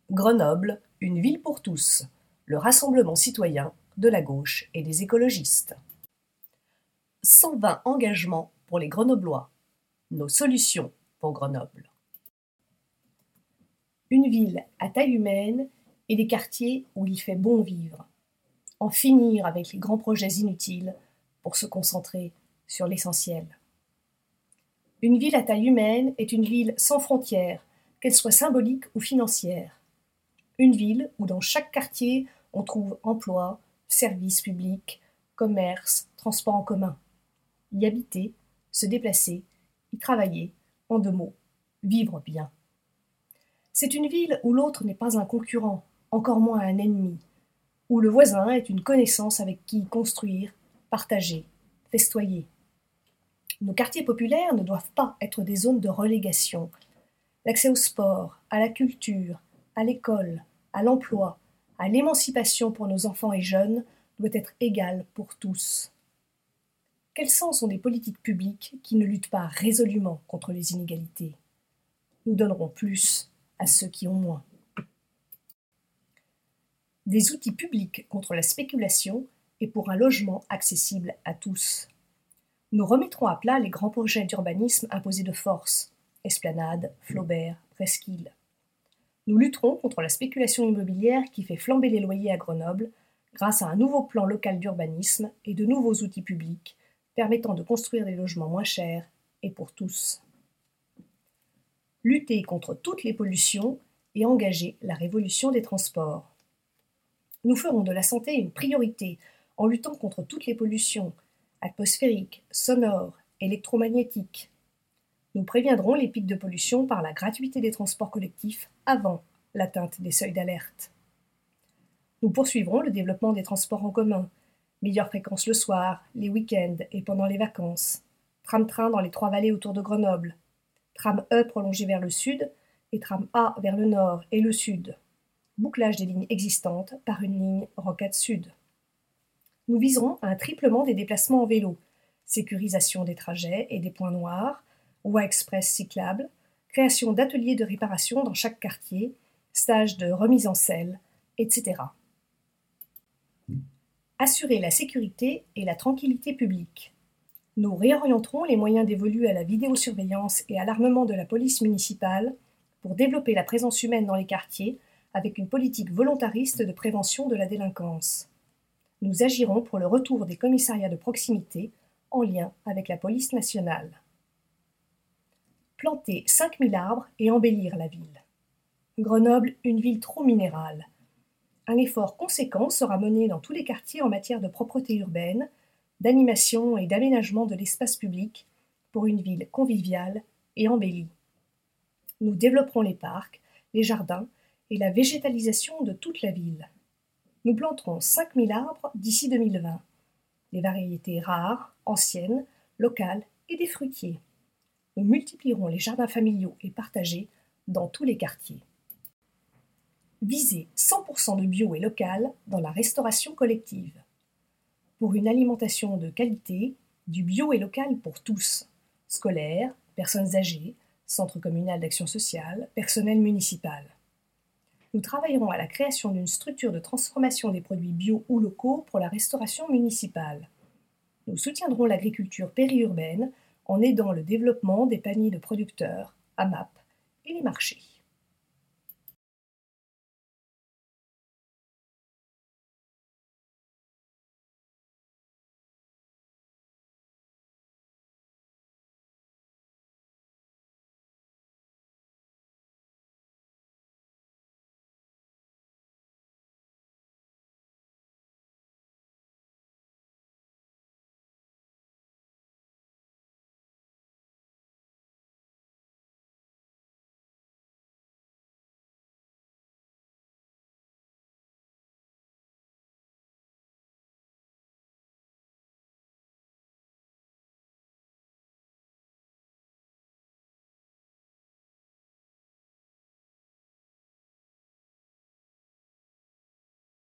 Grenoble, une ville pour tous, le rassemblement citoyen de la gauche et des écologistes. 120 engagements pour les Grenoblois. Nos solutions pour Grenoble. Une ville à taille humaine et des quartiers où il fait bon vivre. En finir avec les grands projets inutiles pour se concentrer sur l'essentiel. Une ville à taille humaine est une ville sans frontières, qu'elle soit symbolique ou financière. Une ville où dans chaque quartier on trouve emploi, services publics, commerce, transport en commun. Y habiter, se déplacer, y travailler, en 2 mots, vivre bien. C'est une ville où l'autre n'est pas un concurrent, encore moins un ennemi, où le voisin est une connaissance avec qui construire, partager, festoyer. Nos quartiers populaires ne doivent pas être des zones de relégation. L'accès au sport, à la culture, à l'école, à l'emploi, à l'émancipation pour nos enfants et jeunes doit être égal pour tous. Quel sens ont des politiques publiques qui ne luttent pas résolument contre les inégalités? Nous donnerons plus à ceux qui ont moins. Des outils publics contre la spéculation et pour un logement accessible à tous. Nous remettrons à plat les grands projets d'urbanisme imposés de force, Esplanade, Flaubert, Presqu'île. Nous lutterons contre la spéculation immobilière qui fait flamber les loyers à Grenoble grâce à un nouveau plan local d'urbanisme et de nouveaux outils publics permettant de construire des logements moins chers et pour tous. Lutter contre toutes les pollutions et engager la révolution des transports. Nous ferons de la santé une priorité en luttant contre toutes les pollutions atmosphériques, sonores, électromagnétiques. Nous préviendrons les pics de pollution par la gratuité des transports collectifs avant l'atteinte des seuils d'alerte. Nous poursuivrons le développement des transports en commun, meilleure fréquence le soir, les week-ends et pendant les vacances, tram-train dans les 3 vallées autour de Grenoble, tram E prolongé vers le sud et tram A vers le nord et le sud, bouclage des lignes existantes par une ligne rocade sud. Nous viserons un triplement des déplacements en vélo, sécurisation des trajets et des points noirs, voies express cyclables, création d'ateliers de réparation dans chaque quartier, stages de remise en selle, etc. Assurer la sécurité et la tranquillité publique. Nous réorienterons les moyens dévolus à la vidéosurveillance et à l'armement de la police municipale pour développer la présence humaine dans les quartiers avec une politique volontariste de prévention de la délinquance. Nous agirons pour le retour des commissariats de proximité en lien avec la police nationale. Planter 5000 arbres et embellir la ville. Grenoble, une ville trop minérale. Un effort conséquent sera mené dans tous les quartiers en matière de propreté urbaine, d'animation et d'aménagement de l'espace public pour une ville conviviale et embellie. Nous développerons les parcs, les jardins et la végétalisation de toute la ville. Nous planterons 5000 arbres d'ici 2020, des variétés rares, anciennes, locales et des fruitiers. Nous multiplierons les jardins familiaux et partagés dans tous les quartiers. Viser 100% de bio et local dans la restauration collective. Pour une alimentation de qualité, du bio et local pour tous, scolaires, personnes âgées, centre communal d'action sociale, personnel municipal. Nous travaillerons à la création d'une structure de transformation des produits bio ou locaux pour la restauration municipale. Nous soutiendrons l'agriculture périurbaine en aidant le développement des paniers de producteurs, AMAP, et les marchés.